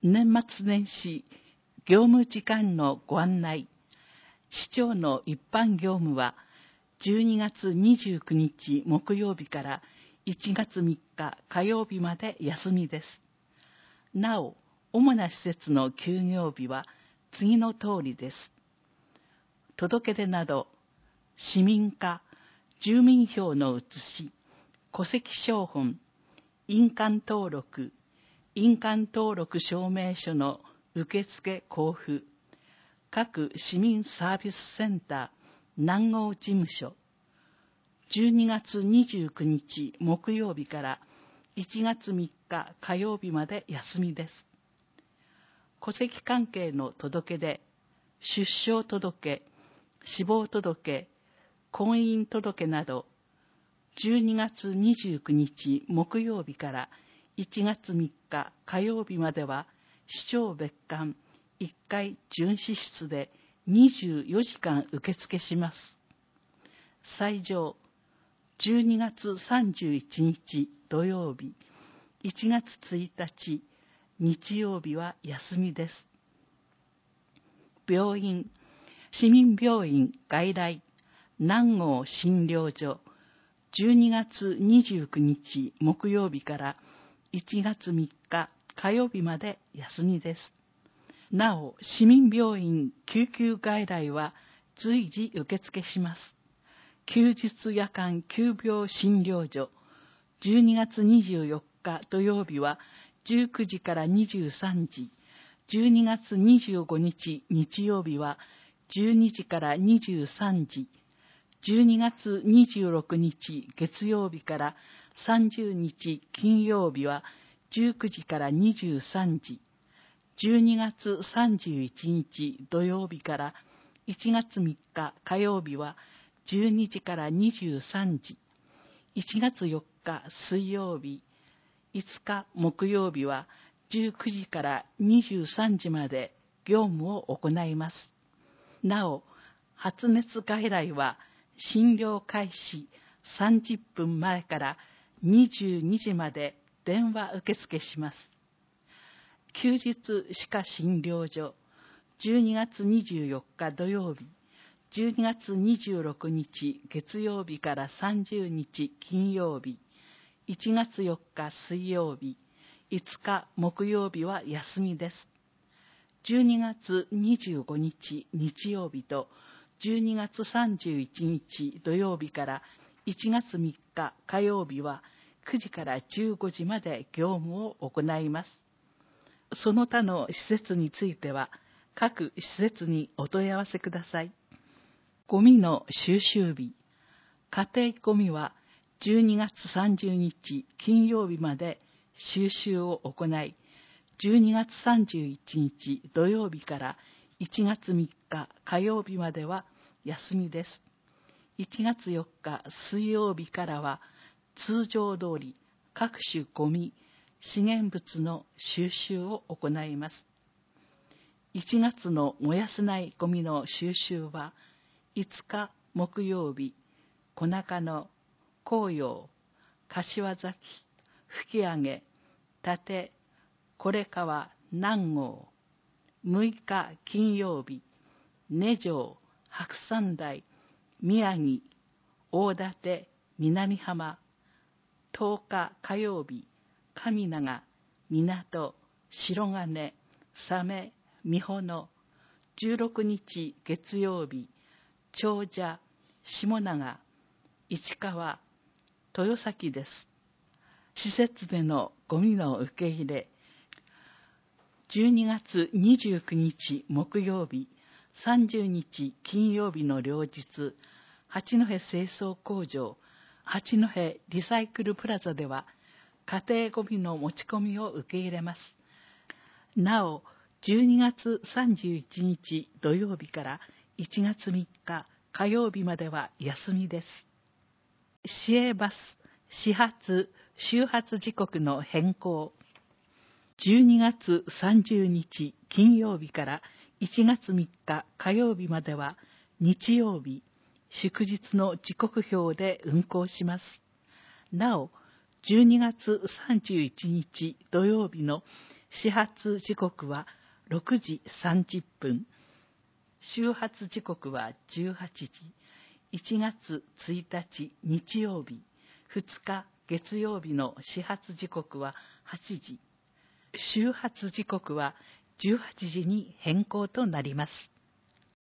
年末年始業務時間のご案内。市長の一般業務は12月29日木曜日から1月3日火曜日まで休みです。なお、主な施設の休業日は次の通りです。届け出など、市民課、住民票の写し、戸籍抄本、印鑑登録、印鑑登録証明書の受付交付、各市民サービスセンター南郷事務所、12月29日木曜日から1月3日火曜日まで休みです。戸籍関係の届け出、出生届、死亡届、婚姻届など、12月29日木曜日から1月3日火曜日までは、市長別館1階巡視室で24時間受付します。斎場、12月31日土曜日、1月1日日曜日は休みです。病院、市民病院外来、南郷診療所、12月29日木曜日から1月3日火曜日まで休みです。なお、市民病院救急外来は随時受付します。休日夜間急病診療所、12月24日土曜日は19時から23時、12月25日日曜日は12時から23時、12月26日月曜日から30日金曜日は19時から23時、12月31日土曜日から1月3日火曜日は12時から23時、1月4日水曜日、5日木曜日は19時から23時まで業務を行います。なお、発熱外来は診療開始30分前から22時まで電話受付します。休日歯科診療所、12月24日土曜日、12月26日月曜日から30日金曜日、1月4日水曜日、5日木曜日は休みです。12月25日日曜日と12月31日土曜日から1月3日火曜日は9時から15時まで業務を行います。その他の施設については各施設にお問い合わせください。ゴミの収集日、家庭ゴミは12月30日金曜日まで収集を行い、12月31日土曜日から1月3日火曜日までは休みです。1月4日水曜日からは通常通り各種ゴミ、資源物の収集を行います。1月の燃やせないゴミの収集は5日木曜日、小中野、紅葉、柏崎、吹上、立、是川、南郷、6日金曜日、根城、白山台、宮城、大館、南浜、10日火曜日、上長、港、白金、鮫、美保野、16日月曜日、長者、下長、市川、豊崎です。施設でのゴミの受け入れ、12月29日木曜日、30日金曜日の両日、八戸清掃工場、八戸リサイクルプラザでは、家庭ゴミの持ち込みを受け入れます。なお、12月31日土曜日から1月3日火曜日までは休みです。市営バス、始発、終発時刻の変更。12月30日金曜日から1月3日火曜日までは日曜日、祝日の時刻表で運行します。なお、12月31日土曜日の始発時刻は6時30分。終発時刻は18時。1月1日日曜日、2日月曜日の始発時刻は8時。終発時刻は18時に変更となります。